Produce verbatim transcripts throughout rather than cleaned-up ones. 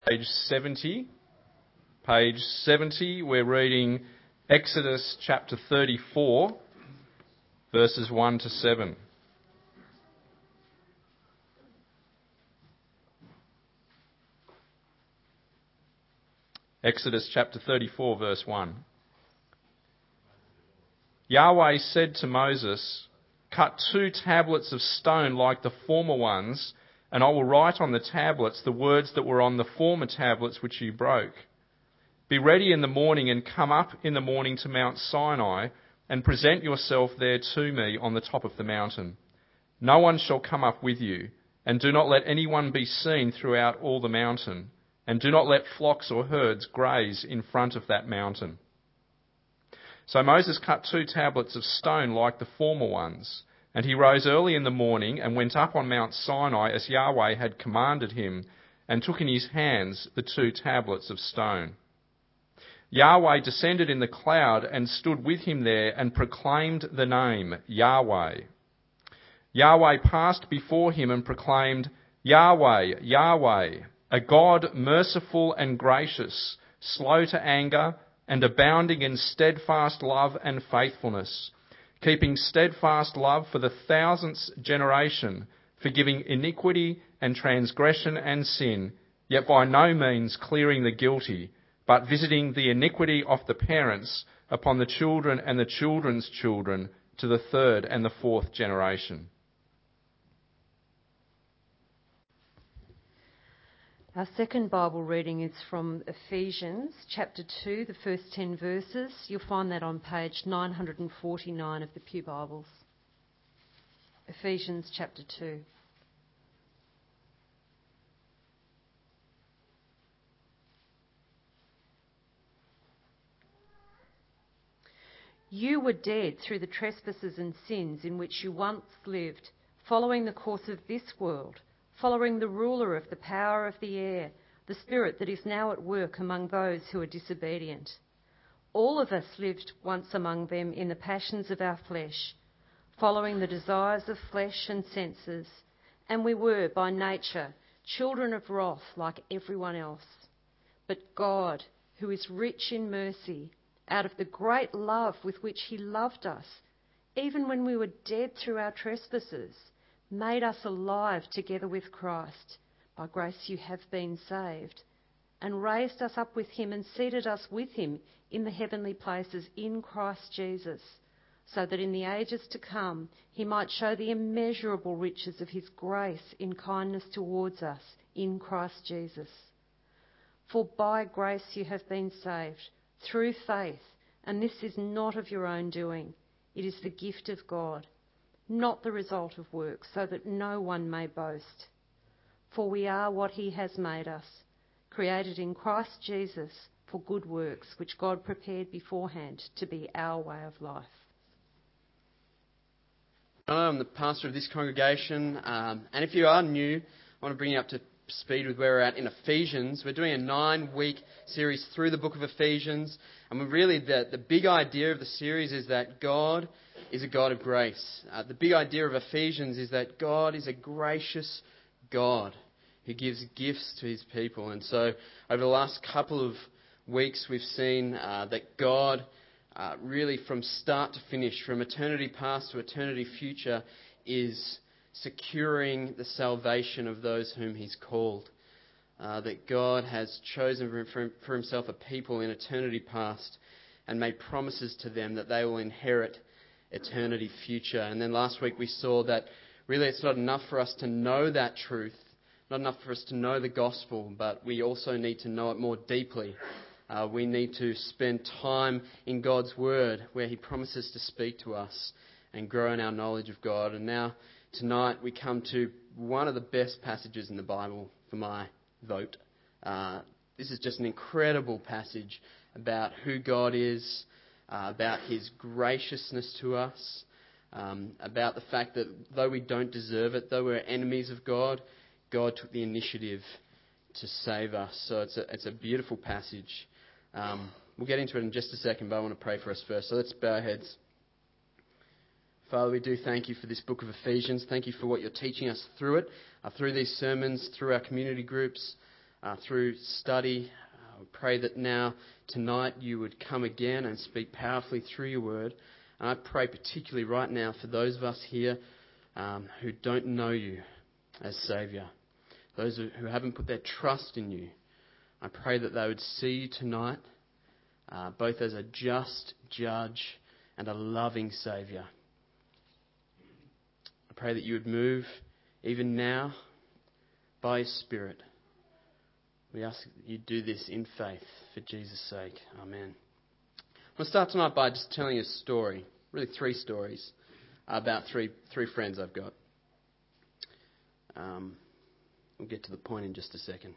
Page seventy. Page seventy, we're reading Exodus chapter thirty-four, verses one to seven. Exodus chapter thirty-four, verse one. Yahweh said to Moses, "Cut two tablets of stone like the former ones, and I will write on the tablets the words that were on the former tablets which you broke. Be ready in the morning and come up in the morning to Mount Sinai and present yourself there to me on the top of the mountain. No one shall come up with you, and do not let anyone be seen throughout all the mountain, and do not let flocks or herds graze in front of that mountain." So Moses cut two tablets of stone like the former ones, and he rose early in the morning and went up on Mount Sinai as Yahweh had commanded him, and took in his hands the two tablets of stone. Yahweh descended in the cloud and stood with him there and proclaimed the name Yahweh. Yahweh passed before him and proclaimed, "Yahweh, Yahweh, a God merciful and gracious, slow to anger, and abounding in steadfast love and faithfulness, keeping steadfast love for the thousandth generation, forgiving iniquity and transgression and sin, yet by no means clearing the guilty, but visiting the iniquity of the parents upon the children and the children's children to the third and the fourth generation." Our second Bible reading is from Ephesians chapter two, the first ten verses. You'll find that on page nine forty-nine of the Pew Bibles. Ephesians chapter two. "You were dead through the trespasses and sins in which you once lived, following the course of this world, following the ruler of the power of the air, the spirit that is now at work among those who are disobedient. All of us lived once among them in the passions of our flesh, following the desires of flesh and senses, and we were by nature children of wrath like everyone else. But God, who is rich in mercy, out of the great love with which he loved us, even when we were dead through our trespasses, made us alive together with Christ. By grace you have been saved, and raised us up with him and seated us with him in the heavenly places in Christ Jesus, so that in the ages to come he might show the immeasurable riches of his grace in kindness towards us in Christ Jesus. For by grace you have been saved, through faith, and this is not of your own doing. It is the gift of God, not the result of works, so that no one may boast. For we are what he has made us, created in Christ Jesus for good works, which God prepared beforehand to be our way of life." I'm the pastor of this congregation, um, and if you are new, I want to bring you up to speed with where we're at in Ephesians. We're doing a nine-week series through the book of Ephesians, and we're really the, the big idea of the series is that God is a God of grace. Uh, the big idea of Ephesians is that God is a gracious God who gives gifts to his people. And so over the last couple of weeks we've seen uh, that God uh, really from start to finish, from eternity past to eternity future, is securing the salvation of those whom he's called. Uh, that God has chosen for, for himself a people in eternity past and made promises to them that they will inherit eternity future. And then last week we saw that really it's not enough for us to know that truth, not enough for us to know the gospel, but we also need to know it more deeply. Uh, we need to spend time in God's word where he promises to speak to us and grow in our knowledge of God. And now tonight we come to one of the best passages in the Bible for my vote. Uh, this is just an incredible passage about who God is, Uh, about his graciousness to us, um, about the fact that though we don't deserve it, though we're enemies of God, God took the initiative to save us. So it's a, it's a beautiful passage. Um, we'll get into it in just a second, but I want to pray for us first. So let's bow our heads. Father, we do thank you for this book of Ephesians. Thank you for what you're teaching us through it, uh, through these sermons, through our community groups. uh, through study. I pray that now, tonight, you would come again and speak powerfully through your word. And I pray particularly right now for those of us here um, who don't know you as Saviour, those who haven't put their trust in you. I pray that they would see you tonight, uh, both as a just judge and a loving Saviour. I pray that you would move even now by your Spirit. We ask that you do this in faith for Jesus' sake. Amen. I'll start tonight by just telling you a story, really three stories, about three three friends I've got. Um, we'll get to the point in just a second.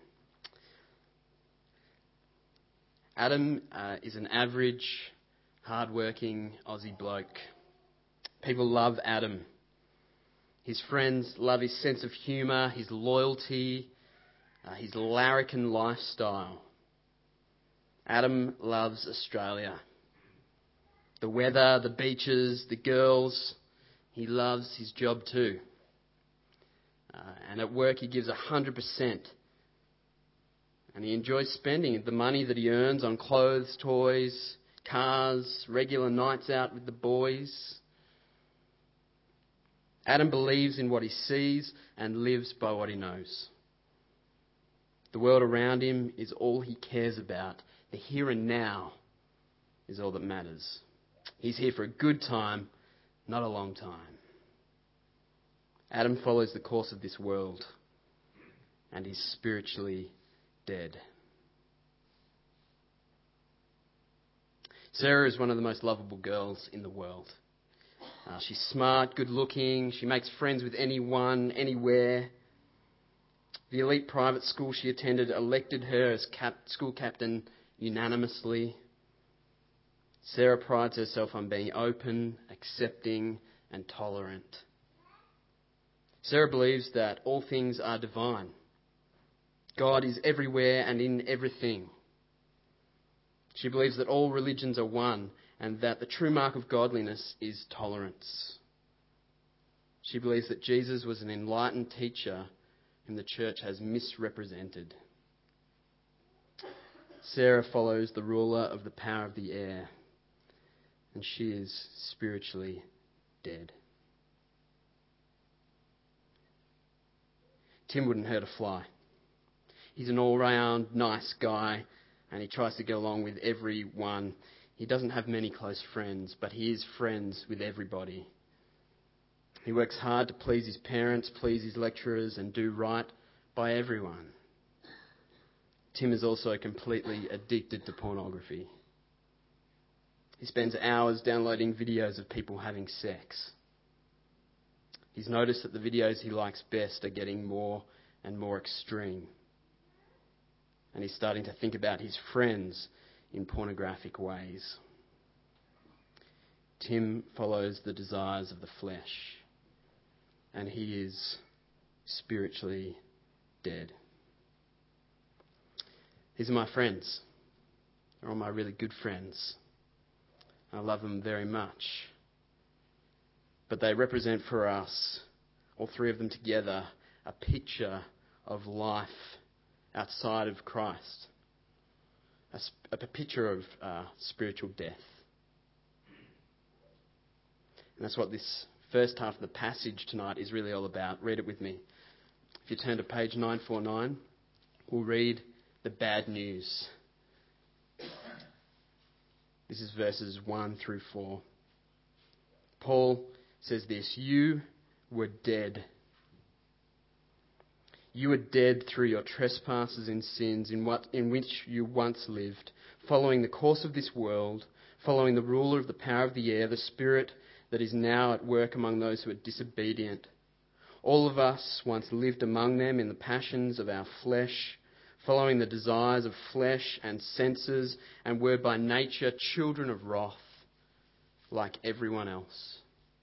Adam uh, is an average, hard-working Aussie bloke. People love Adam. His friends love his sense of humour, his loyalty, uh, his larrikin lifestyle. Adam loves Australia. The weather, the beaches, the girls. He loves his job too. Uh, and at work he gives one hundred percent. And he enjoys spending the money that he earns on clothes, toys, cars, regular nights out with the boys. Adam believes in what he sees and lives by what he knows. The world around him is all he cares about. The here and now is all that matters. He's here for a good time, not a long time. Adam follows the course of this world, and he's spiritually dead. Sarah is one of the most lovable girls in the world. Uh, she's smart, good looking, she makes friends with anyone, anywhere. The elite private school she attended elected her as cap- school captain unanimously. Sarah prides herself on being open, accepting, and tolerant. Sarah believes that all things are divine. God is everywhere and in everything. She believes that all religions are one and that the true mark of godliness is tolerance. She believes that Jesus was an enlightened teacher whom the church has misrepresented. Sarah follows the ruler of the power of the air, and she is spiritually dead. Tim wouldn't hurt a fly. He's an all-round nice guy, and he tries to get along with everyone. He doesn't have many close friends, but he is friends with everybody. He works hard to please his parents, please his lecturers, and do right by everyone. Tim is also completely addicted to pornography. He spends hours downloading videos of people having sex. He's noticed that the videos he likes best are getting more and more extreme. And he's starting to think about his friends in pornographic ways. Tim follows the desires of the flesh, and he is spiritually dead. These are my friends. They're all my really good friends. I love them very much. But they represent for us, all three of them together, a picture of life outside of Christ. A, a picture of uh, spiritual death. And that's what this first half of the passage tonight is really all about. Read it with me. If you turn to page nine forty-nine, we'll read the bad news. This is verses one through four. Paul says this: you were dead. You were dead through your trespasses and sins in what in which you once lived, following the course of this world, following the ruler of the power of the air, the spirit that is now at work among those who are disobedient. All of us once lived among them in the passions of our flesh, following the desires of flesh and senses, and were by nature children of wrath, like everyone else.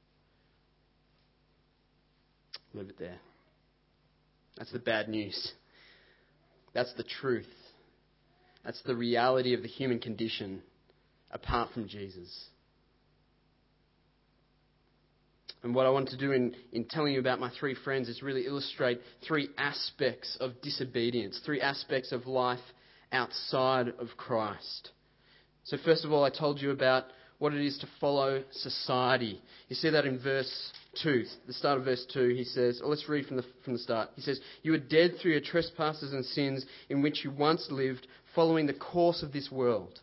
Leave it there. That's the bad news. That's the truth. That's the reality of the human condition apart from Jesus. And what I want to do in, in telling you about my three friends is really illustrate three aspects of disobedience, three aspects of life outside of Christ. So first of all, I told you about what it is to follow society. You see that in verse two, the start of verse two, he says, or let's read from the, from the start. He says, "You were dead through your trespasses and sins in which you once lived, following the course of this world."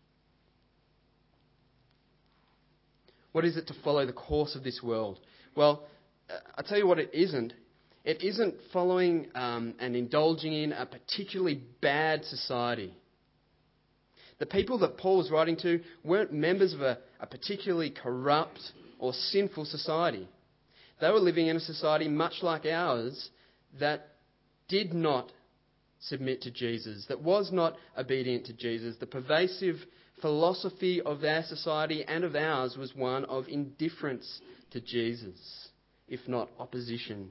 What is it to follow the course of this world? Well, I'll tell you what it isn't. It isn't following um, and indulging in a particularly bad society. The people that Paul was writing to weren't members of a, a particularly corrupt or sinful society. They were living in a society much like ours that did not submit to Jesus, that was not obedient to Jesus. The pervasive philosophy of their society and of ours was one of indifference to Jesus, if not opposition.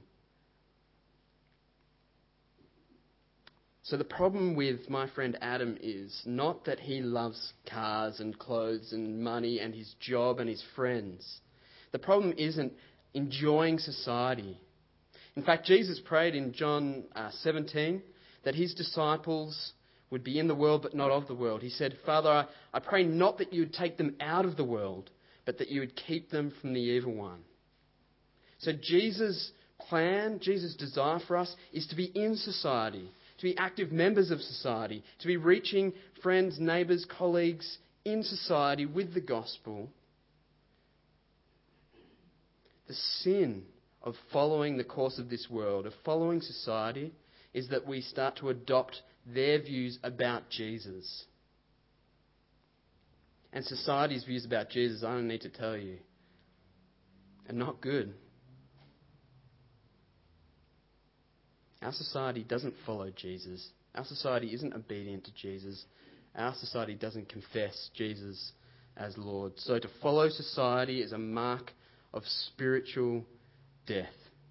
So the problem with my friend Adam is not that he loves cars and clothes and money and his job and his friends. The problem isn't enjoying society. In fact, Jesus prayed in John uh, seventeen that his disciples would be in the world but not of the world. He said, "Father, I, I pray not that you would take them out of the world, but that you would keep them from the evil one." So Jesus' plan, Jesus' desire for us is to be in society, to be active members of society, to be reaching friends, neighbours, colleagues in society with the gospel. The sin of following the course of this world, of following society, is that we start to adopt their views about Jesus. And society's views about Jesus, I don't need to tell you, are not good. Our society doesn't follow Jesus. Our society isn't obedient to Jesus. Our society doesn't confess Jesus as Lord. So to follow society is a mark of spiritual death.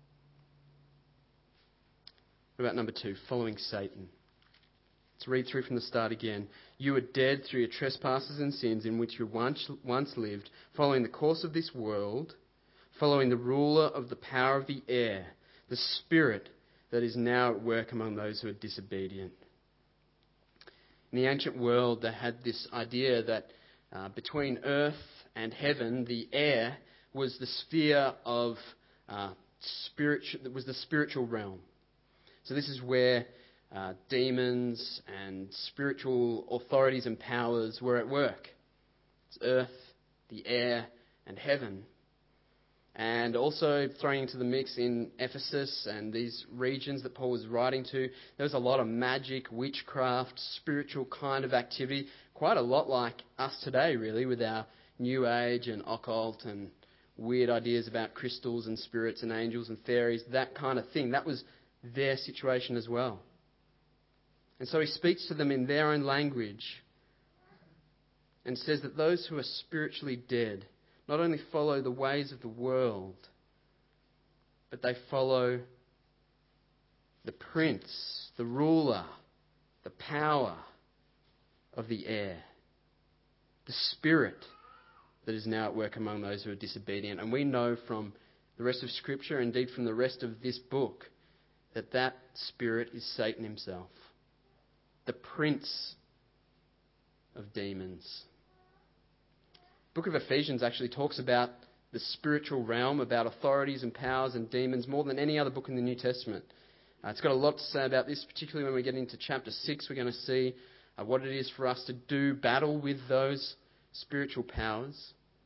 What about number two? Following Satan. Let's read through from the start again. "You were dead through your trespasses and sins in which you once, once lived, following the course of this world, following the ruler of the power of the air, the spirit that is now at work among those who are disobedient." In the ancient world, they had this idea that uh, between earth and heaven, the air was the sphere of uh, spiritual, was the spiritual realm. So this is where uh, demons and spiritual authorities and powers were at work. It's earth, the air, and heaven. And also throwing into the mix in Ephesus and these regions that Paul was writing to, there was a lot of magic, witchcraft, spiritual kind of activity, quite a lot like us today, really, with our New Age and occult and weird ideas about crystals and spirits and angels and fairies, that kind of thing. That was their situation as well. And so he speaks to them in their own language and says that those who are spiritually dead not only follow the ways of the world, but they follow the prince, the ruler, the power of the air, the spirit that is now at work among those who are disobedient. And we know from the rest of Scripture, indeed from the rest of this book, that that spirit is Satan himself, the prince of demons. The book of Ephesians actually talks about the spiritual realm, about authorities and powers and demons, more than any other book in the New Testament. Uh, it's got a lot to say about this, particularly when we get into chapter six. We're going to see uh, what it is for us to do battle with those spiritual powers.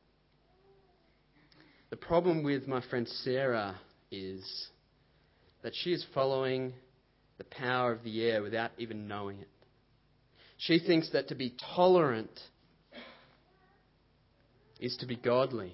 The problem with my friend Sarah is that she is following the power of the air without even knowing it. She thinks that to be tolerant is to be godly.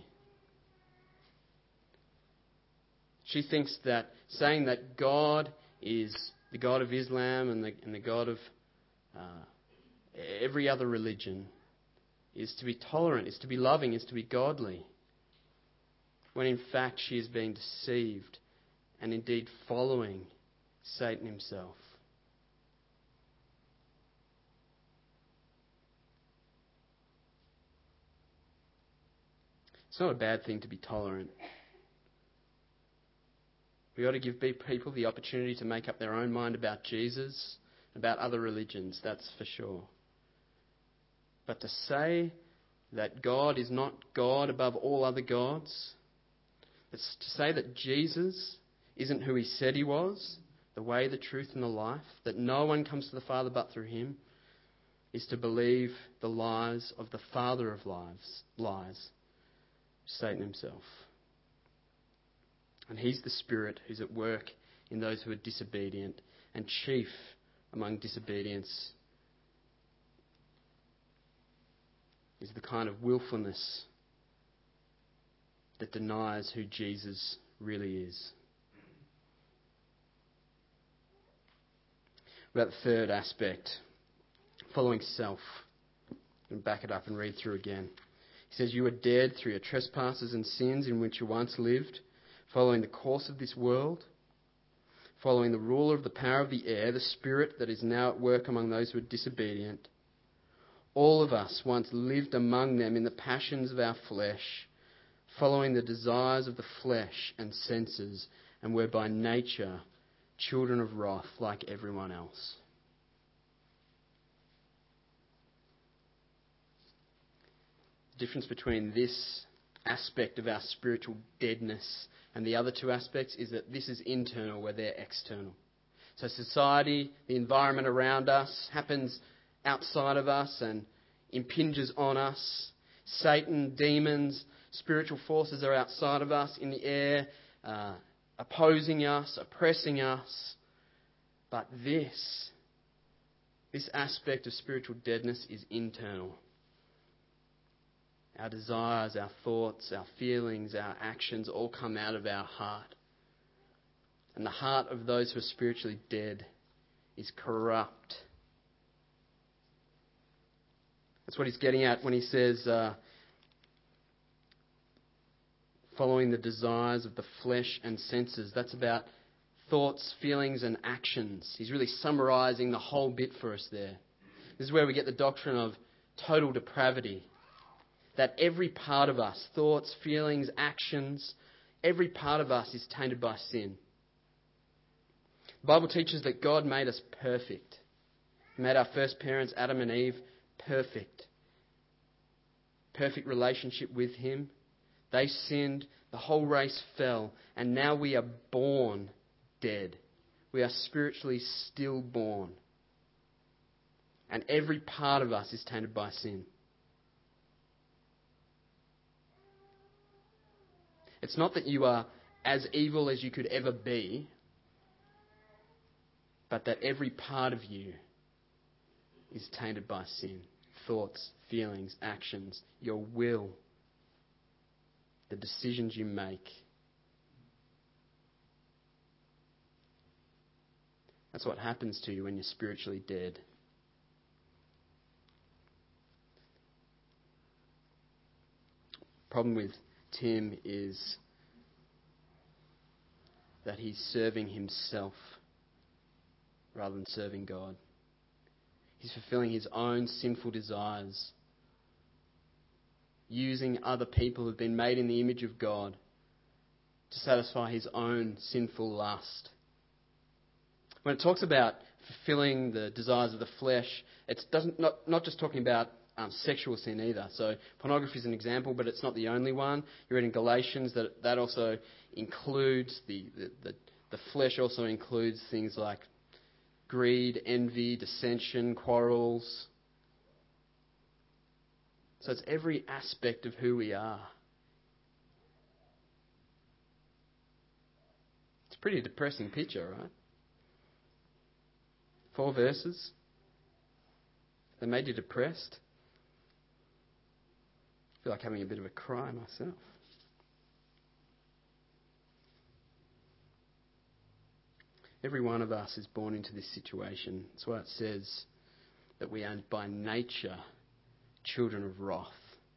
She thinks that saying that God is the God of Islam and the, and the God of uh, every other religion is to be tolerant, is to be loving, is to be godly, when in fact she is being deceived and indeed following Satan himself. It's not a bad thing to be tolerant. We ought to give people the opportunity to make up their own mind about Jesus, about other religions, that's for sure. But to say that God is not God above all other gods, it's to say that Jesus isn't who he said he was, the way, the truth and the life, that no one comes to the Father but through him, is to believe the lies of the father of lies, lies, Satan himself. And he's the spirit who's at work in those who are disobedient, and chief among disobedience is the kind of willfulness that denies who Jesus really is. About the third aspect, following self. And back it up and read through again. He says, you are dead through your trespasses and sins in which you once lived, following the course of this world, following the ruler of the power of the air, the spirit that is now at work among those who are disobedient. All of us once lived among them in the passions of our flesh, following the desires of the flesh and senses, and were by nature children of wrath like everyone else. The difference between this aspect of our spiritual deadness and the other two aspects is that this is internal, where they're external. So society, the environment around us, happens outside of us and impinges on us. Satan, demons, spiritual forces are outside of us, in the air, uh, opposing us, oppressing us. But this, this aspect of spiritual deadness is internal. Our desires, our thoughts, our feelings, our actions all come out of our heart. And the heart of those who are spiritually dead is corrupt. That's what he's getting at when he says, uh, following the desires of the flesh and senses. That's about thoughts, feelings and actions. He's really summarising the whole bit for us there. This is where we get the doctrine of total depravity. That every part of us, thoughts, feelings, actions, every part of us is tainted by sin. The Bible teaches that God made us perfect. He made our first parents, Adam and Eve, perfect. Perfect relationship with him. They sinned, the whole race fell, and now we are born dead. We are spiritually stillborn. And every part of us is tainted by sin. It's not that you are as evil as you could ever be, but that every part of you is tainted by sin. Thoughts, feelings, actions, your will, the decisions you make. That's what happens to you when you're spiritually dead. Problem with Tim is that he's serving himself rather than serving God. He's fulfilling his own sinful desires, using other people who've been made in the image of God to satisfy his own sinful lust. When it talks about fulfilling the desires of the flesh, it's doesn't not, not just talking about Um, sexual sin either. So pornography is an example, but it's not the only one. You read in Galatians that that also includes, the, the, the, the flesh also includes things like greed, envy, dissension, quarrels. So it's every aspect of who we are. It's a pretty depressing picture, right? Four verses. They made you depressed. I feel like having a bit of a cry myself. Every one of us is born into this situation. That's why it says that we are by nature children of wrath.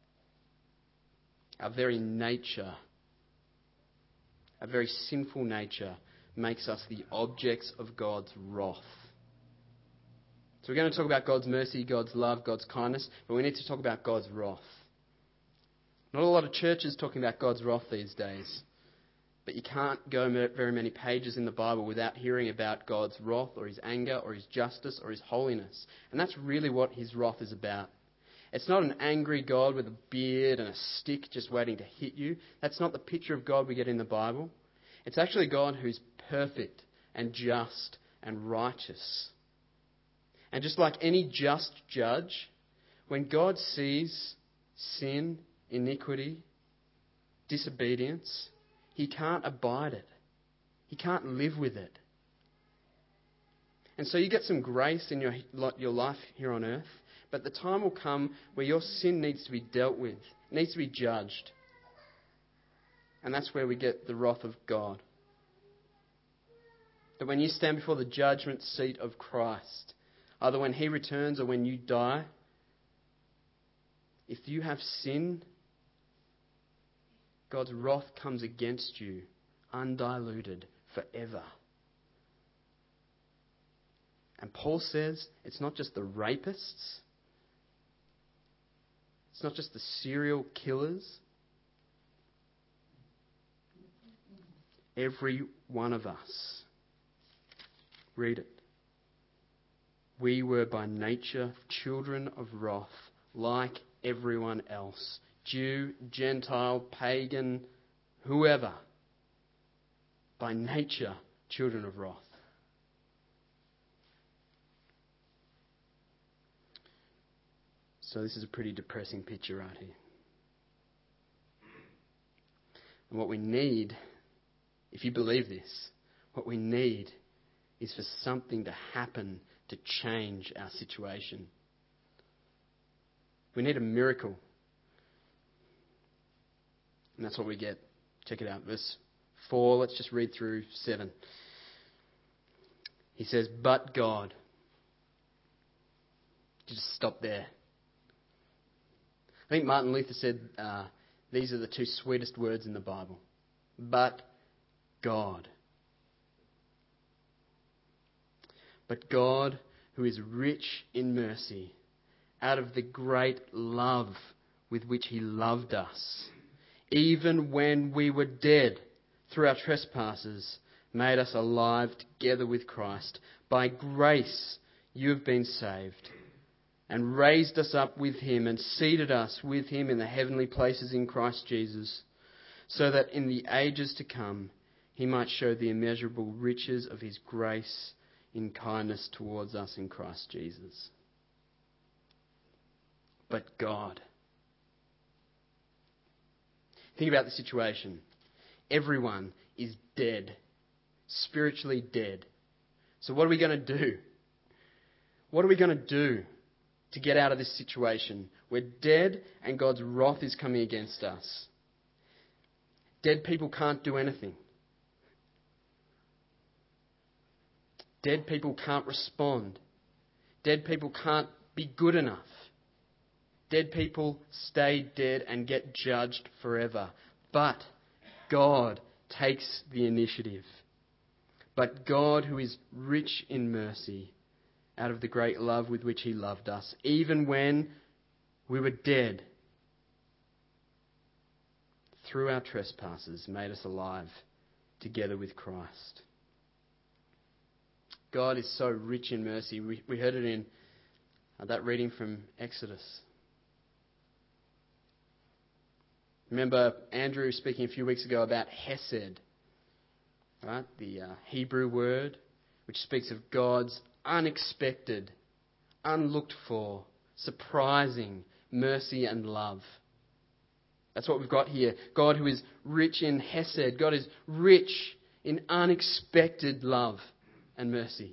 Our very nature, our very sinful nature makes us the objects of God's wrath. So we're going to talk about God's mercy, God's love, God's kindness, but we need to talk about God's wrath. Not a lot of churches talking about God's wrath these days. But you can't go very many pages in the Bible without hearing about God's wrath or his anger or his justice or his holiness. And that's really what his wrath is about. It's not an angry God with a beard and a stick just waiting to hit you. That's not the picture of God we get in the Bible. It's actually God who's perfect and just and righteous. And just like any just judge, when God sees sin, iniquity, disobedience, he can't abide it. He can't live with it. And so you get some grace in your, your life here on earth, but the time will come where your sin needs to be dealt with, needs to be judged. And that's where we get the wrath of God. That when you stand before the judgment seat of Christ, either when he returns or when you die, if you have sin, God's wrath comes against you, undiluted, forever. And Paul says it's not just the rapists, it's not just the serial killers. Every one of us. Read it. We were by nature children of wrath, like everyone else. Jew, Gentile, pagan, whoever. By nature, children of wrath. So this is a pretty depressing picture right here. And what we need, if you believe this, what we need is for something to happen to change our situation. We need a miracle. And that's what we get. Check it out. Verse four, let's just read through seven. He says, but God. Just stop there. I think Martin Luther said uh, these are the two sweetest words in the Bible. But God. But God, who is rich in mercy, out of the great love with which he loved us, even when we were dead through our trespasses, made us alive together with Christ. By grace you have been saved, and raised us up with him, and seated us with him in the heavenly places in Christ Jesus, so that in the ages to come he might show the immeasurable riches of his grace in kindness towards us in Christ Jesus. But God. Think about the situation. Everyone is dead, spiritually dead. So what are we going to do? What are we going to do to get out of this situation? We're dead and God's wrath is coming against us. Dead people can't do anything. Dead people can't respond. Dead people can't be good enough. Dead people stay dead and get judged forever. But God takes the initiative. But God, who is rich in mercy, out of the great love with which he loved us, even when we were dead, through our trespasses, made us alive together with Christ. God is so rich in mercy. We, we heard it in uh, that reading from Exodus. Remember Andrew speaking a few weeks ago about Hesed, right? The uh, Hebrew word which speaks of God's unexpected, unlooked for, surprising mercy and love. That's what we've got here. God who is rich in Hesed. God is rich in unexpected love and mercy.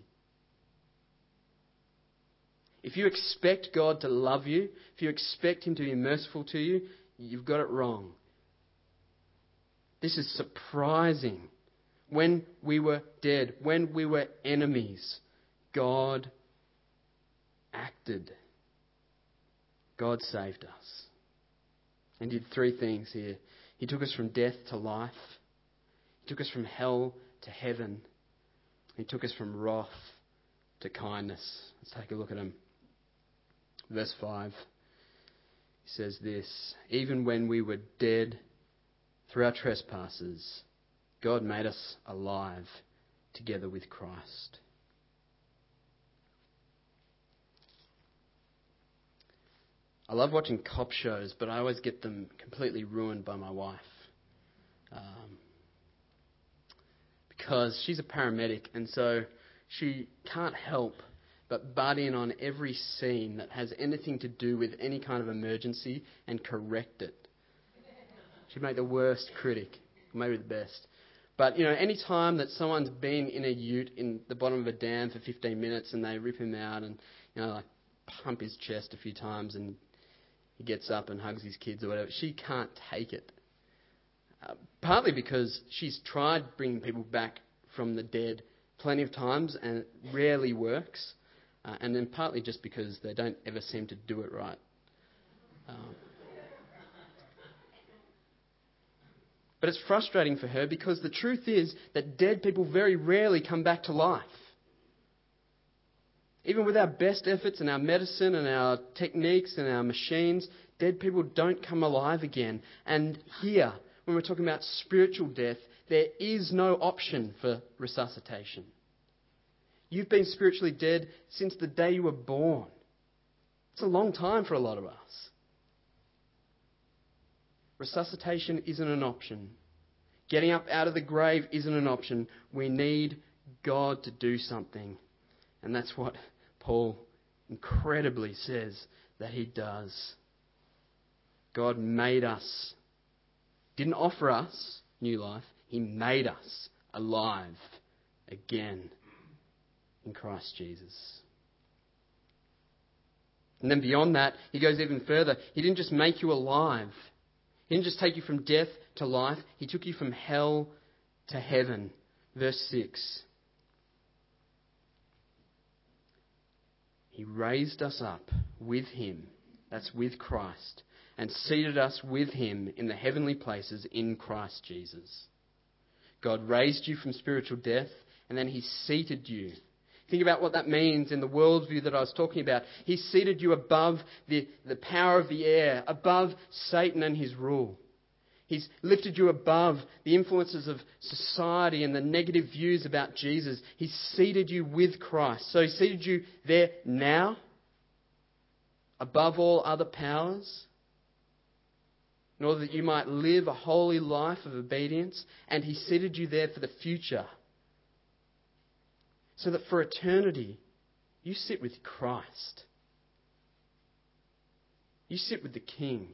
If you expect God to love you, if you expect him to be merciful to you, you've got it wrong. This is surprising. When we were dead, when we were enemies, God acted. God saved us. And did three things here. He took us from death to life. He took us from hell to heaven. He took us from wrath to kindness. Let's take a look at him. Verse five. He says this, even when we were dead through our trespasses, God made us alive together with Christ. I love watching cop shows, but I always get them completely ruined by my wife. Um, because she's a paramedic, and so she can't help but butt in on every scene that has anything to do with any kind of emergency and correct it. She'd make the worst critic, maybe the best. But, you know, any time that someone's been in a ute in the bottom of a dam for fifteen minutes and they rip him out and, you know, like pump his chest a few times and he gets up and hugs his kids or whatever, she can't take it. Uh, partly because she's tried bringing people back from the dead plenty of times and it rarely works. Uh, and then partly just because they don't ever seem to do it right. Um, but it's frustrating for her because the truth is that dead people very rarely come back to life. Even with our best efforts and our medicine and our techniques and our machines, dead people don't come alive again. And here, when we're talking about spiritual death, there is no option for resuscitation. You've been spiritually dead since the day you were born. It's a long time for a lot of us. Resuscitation isn't an option. Getting up out of the grave isn't an option. We need God to do something. And that's what Paul incredibly says that he does. God made us, didn't offer us new life. He made us alive again in Christ Jesus. And then beyond that, he goes even further. He didn't just make you alive. He didn't just take you from death to life. He took you from hell to heaven. Verse six. He raised us up with him, that's with Christ, and seated us with him in the heavenly places in Christ Jesus. God raised you from spiritual death, and then he seated you. Think about what that means in the worldview that I was talking about. He seated you above the, the power of the air, above Satan and his rule. He's lifted you above the influences of society and the negative views about Jesus. He's seated you with Christ. So he seated you there now, above all other powers, in order that you might live a holy life of obedience. And he seated you there for the future, so that for eternity, you sit with Christ. You sit with the King.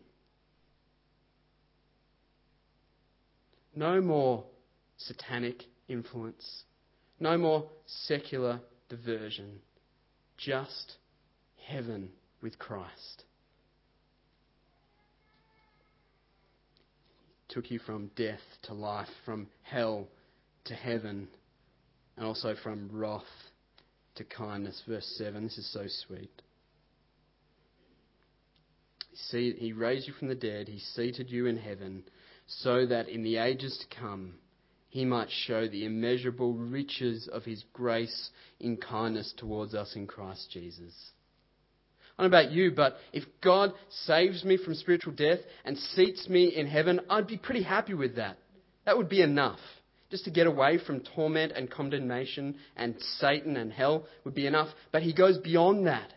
No more satanic influence. No more secular diversion. Just heaven with Christ. He took you from death to life, from hell to heaven, and also from wrath to kindness. Verse seven, this is so sweet. See, he raised you from the dead, he seated you in heaven, so that in the ages to come he might show the immeasurable riches of his grace in kindness towards us in Christ Jesus. I don't know about you, but if God saves me from spiritual death and seats me in heaven, I'd be pretty happy with that. That would be enough. Just to get away from torment and condemnation and Satan and hell would be enough. But he goes beyond that.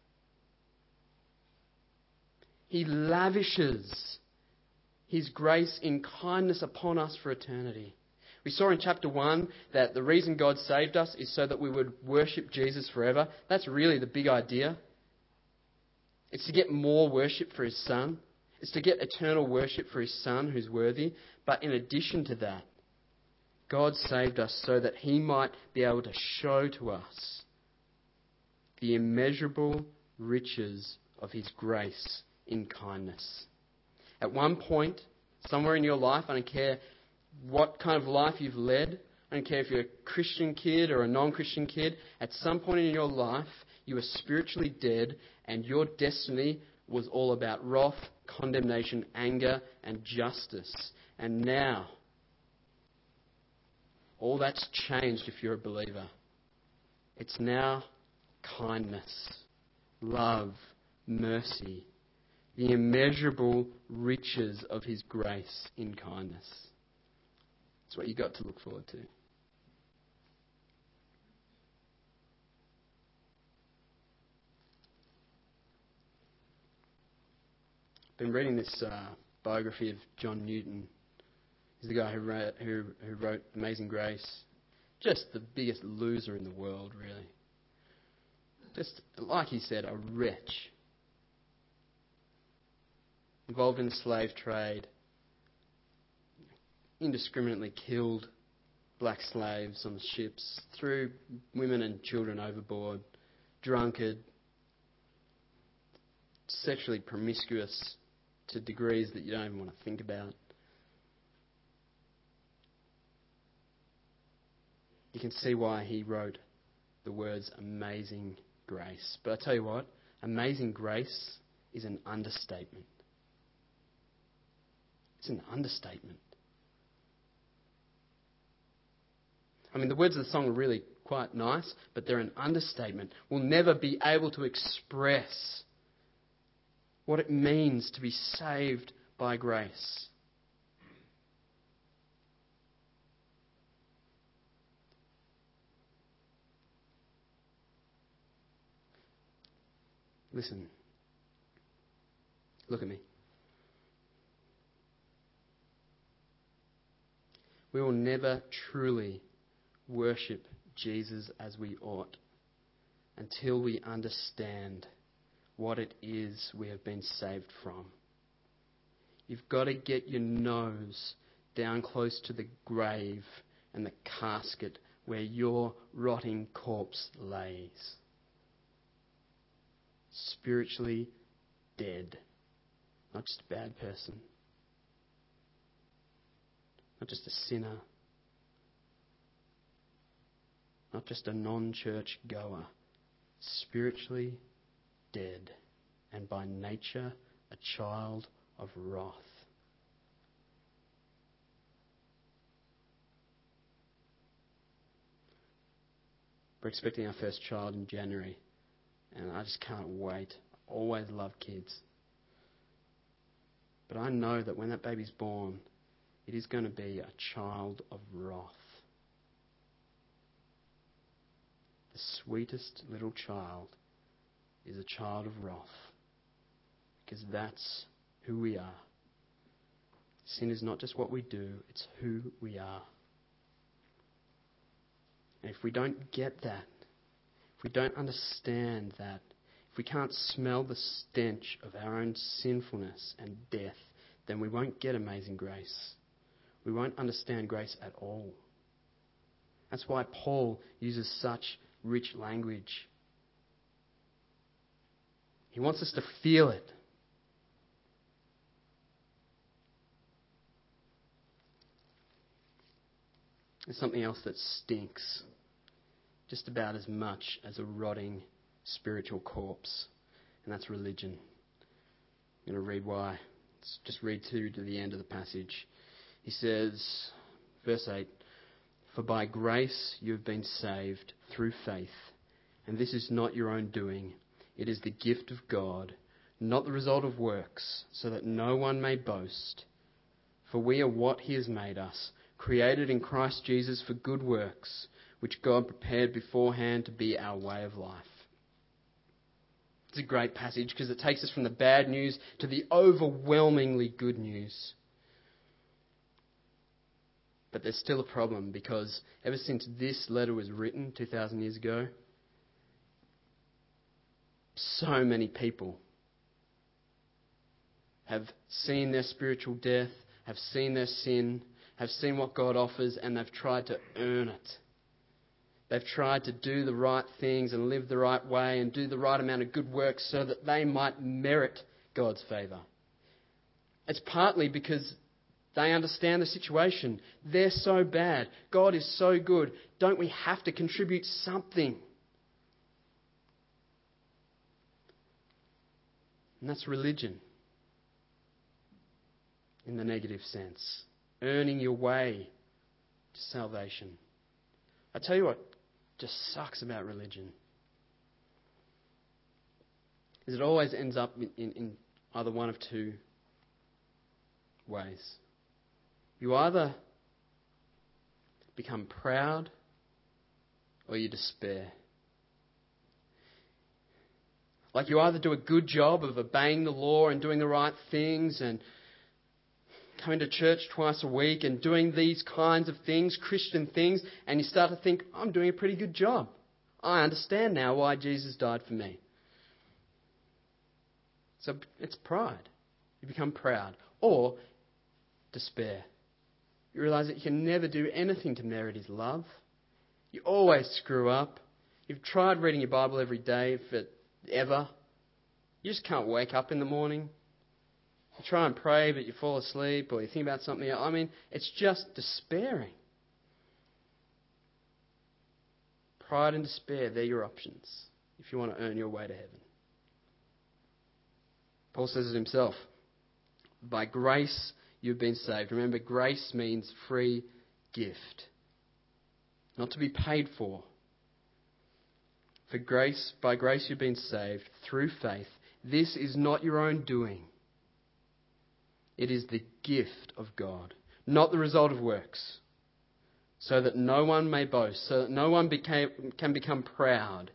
He lavishes his grace in kindness upon us for eternity. We saw in chapter one that the reason God saved us is so that we would worship Jesus forever. That's really the big idea. It's to get more worship for his Son. It's to get eternal worship for his Son who's worthy. But in addition to that, God saved us so that he might be able to show to us the immeasurable riches of his grace in kindness. At one point, somewhere in your life, I don't care what kind of life you've led, I don't care if you're a Christian kid or a non-Christian kid, at some point in your life, you were spiritually dead and your destiny was all about wrath, condemnation, anger, and justice. And now, all that's changed if you're a believer. It's now kindness, love, mercy, the immeasurable riches of his grace in kindness. It's what you got to look forward to. I've been reading this uh, biography of John Newton. He's the guy who wrote, who, who wrote Amazing Grace. Just the biggest loser in the world, really. Just, like he said, a wretch. Involved in the slave trade. Indiscriminately killed black slaves on the ships. Threw women and children overboard. Drunkard. Sexually promiscuous to degrees that you don't even want to think about. You can see why he wrote the words amazing grace. But I tell you what, amazing grace is an understatement. It's an understatement. I mean, the words of the song are really quite nice, but they're an understatement. We'll never be able to express what it means to be saved by grace. Listen. Look at me. We will never truly worship Jesus as we ought until we understand what it is we have been saved from. You've got to get your nose down close to the grave and the casket where your rotting corpse lays. Spiritually dead. Not just a bad person. Not just a sinner. Not just a non-church goer. Spiritually dead. And by nature a child of wrath. We're expecting our first child in January. And I just can't wait. I always love kids. But I know that when that baby's born, it is going to be a child of wrath. The sweetest little child is a child of wrath. Because that's who we are. Sin is not just what we do, it's who we are. And if we don't get that, if we don't understand that, if we can't smell the stench of our own sinfulness and death, then we won't get amazing grace. We won't understand grace at all. That's why Paul uses such rich language. He wants us to feel it. There's something else that stinks just about as much as a rotting spiritual corpse, and that's religion. I'm going to read why. Let's just read through to the end of the passage. He says, verse eight, "For by grace you have been saved through faith, and this is not your own doing. It is the gift of God, not the result of works, so that no one may boast. For we are what He has made us, created in Christ Jesus for good works, which God prepared beforehand to be our way of life." It's a great passage because it takes us from the bad news to the overwhelmingly good news. But there's still a problem because ever since this letter was written two thousand years ago, so many people have seen their spiritual death, have seen their sin, have seen what God offers, and they've tried to earn it. They've tried to do the right things and live the right way and do the right amount of good work so that they might merit God's favour. It's partly because they understand the situation. They're so bad. God is so good. Don't we have to contribute something? And that's religion in the negative sense. Earning your way to salvation. I tell you what just sucks about religion is it always ends up in, in, in either one of two ways. You either become proud, or you despair. Like you either do a good job of obeying the law and doing the right things and coming to church twice a week and doing these kinds of things, Christian things, and you start to think, I'm doing a pretty good job. I understand now why Jesus died for me. So it's pride. You become proud. Or despair. You realise that you can never do anything to merit His love. You always screw up. You've tried reading your Bible every day for ever. You just can't wake up in the morning. You try and pray, but you fall asleep, or you think about something else. I mean, it's just despairing. Pride and despair, they're your options if you want to earn your way to heaven. Paul says it himself. By grace you've been saved. Remember, grace means free gift. Not to be paid for. For grace, by grace you've been saved through faith. This is not your own doing. It is the gift of God, not the result of works, so that no one may boast, so that no one became, can become proud.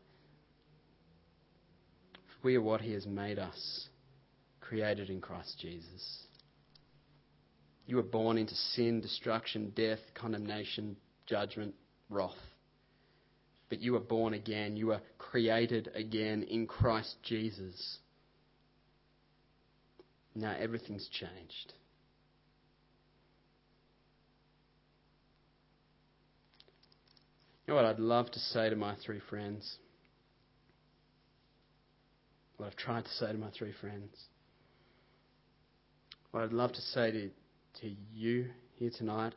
For we are what He has made us, created in Christ Jesus. You were born into sin, destruction, death, condemnation, judgment, wrath. But you were born again. You were created again in Christ Jesus. Now everything's changed. You know what I'd love to say to my three friends? What I've tried to say to my three friends. What I'd love to say to, to you here tonight.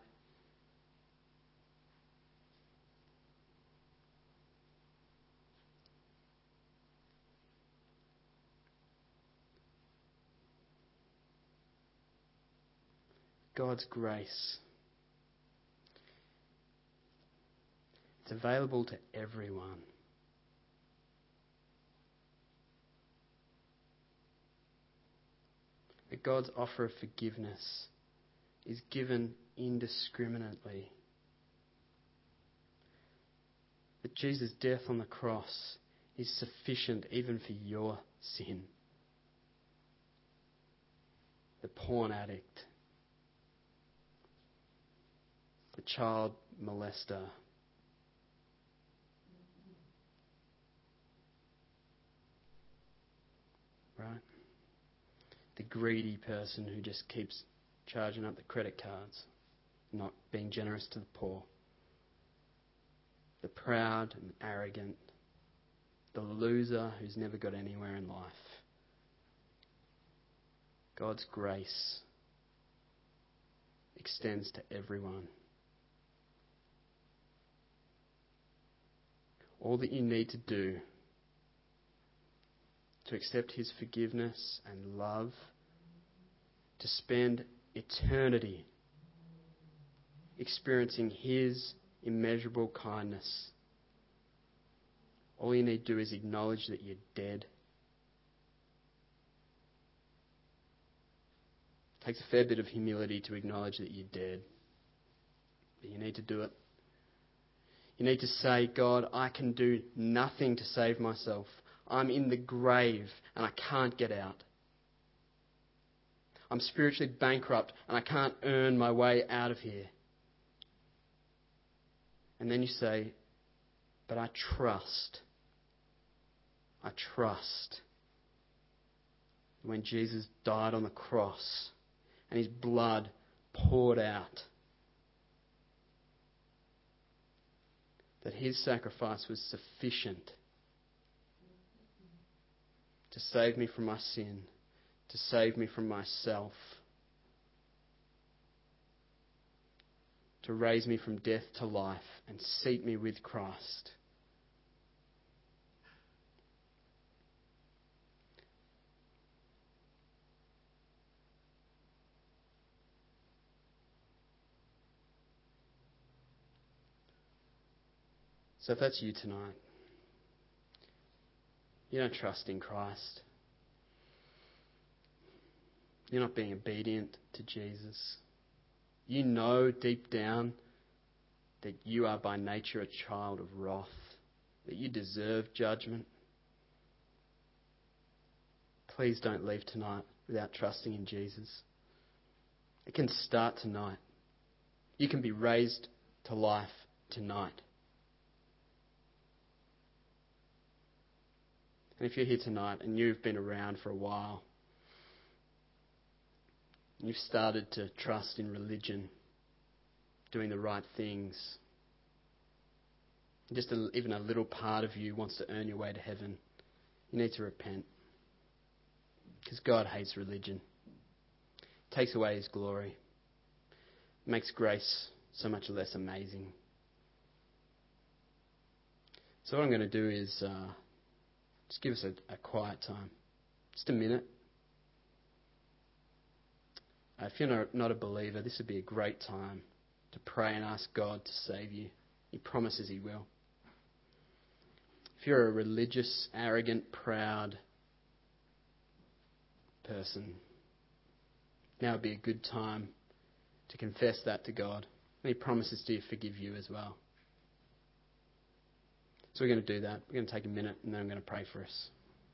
God's grace. It's available to everyone. That God's offer of forgiveness is given indiscriminately. That Jesus' death on the cross is sufficient even for your sin. The porn addict, the child molester, right? The greedy person who just keeps charging up the credit cards, not being generous to the poor. The proud and arrogant, the loser who's never got anywhere in life. God's grace extends to everyone. All that you need to do to accept His forgiveness and love, to spend eternity experiencing His immeasurable kindness. All you need to do is acknowledge that you're dead. It takes a fair bit of humility to acknowledge that you're dead, but you need to do it. You need to say, God, I can do nothing to save myself. I'm in the grave and I can't get out. I'm spiritually bankrupt and I can't earn my way out of here. And then you say, but I trust. I trust. When Jesus died on the cross and His blood poured out, that His sacrifice was sufficient to save me from my sin, to save me from myself, to raise me from death to life and seat me with Christ. So if that's you tonight, you don't trust in Christ. You're not being obedient to Jesus. You know deep down that you are by nature a child of wrath, that you deserve judgment. Please don't leave tonight without trusting in Jesus. It can start tonight. You can be raised to life tonight. And if you're here tonight and you've been around for a while, you've started to trust in religion, doing the right things, just a, even a little part of you wants to earn your way to heaven, you need to repent. Because God hates religion. It takes away His glory. It makes grace so much less amazing. So what I'm going to do is uh, just give us a, a quiet time. Just a minute. Uh, if you're not, not a believer, this would be a great time to pray and ask God to save you. He promises He will. If you're a religious, arrogant, proud person, now would be a good time to confess that to God. And He promises to forgive you as well. So we're going to do that. We're going to take a minute and then I'm going to pray for us.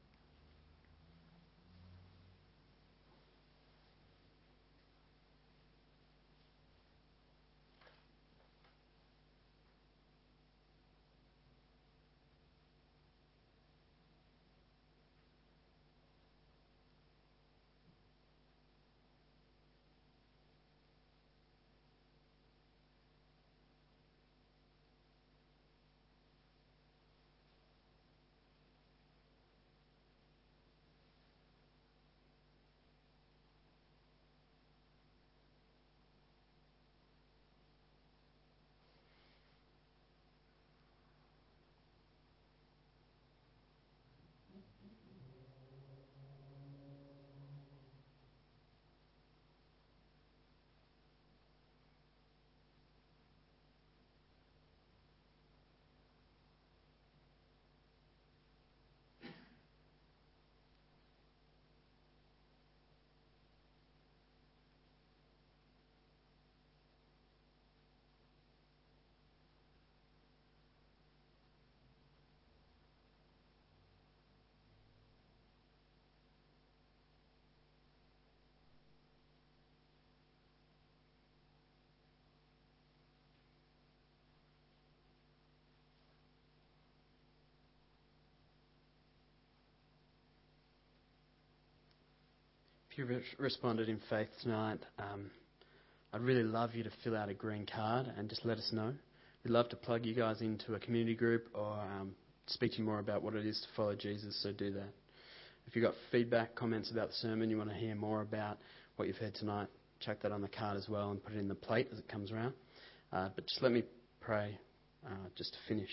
If you re- responded in faith tonight, um, I'd really love you to fill out a green card and just let us know. We'd love to plug you guys into a community group or um, speak to you more about what it is to follow Jesus, so do that. If you've got feedback, comments about the sermon, you want to hear more about what you've heard tonight, chuck that on the card as well and put it in the plate as it comes around. Uh, but just let me pray uh, just to finish.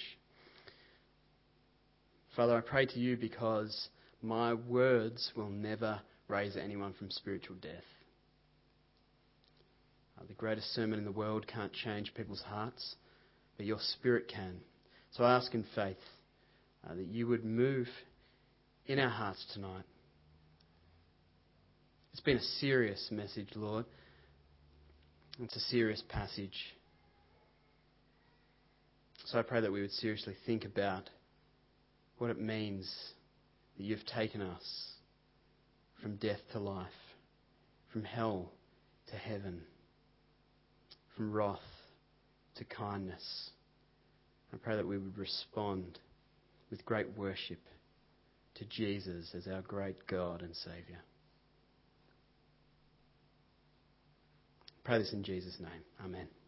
Father, I pray to you because my words will never raise anyone from spiritual death. Uh, the greatest sermon in the world can't change people's hearts, but your Spirit can. So I ask in faith uh, that you would move in our hearts tonight. It's been a serious message, Lord. It's a serious passage. So I pray that we would seriously think about what it means that you've taken us from death to life, from hell to heaven, from wrath to kindness. I pray that we would respond with great worship to Jesus as our great God and Saviour. Pray this in Jesus' name. Amen.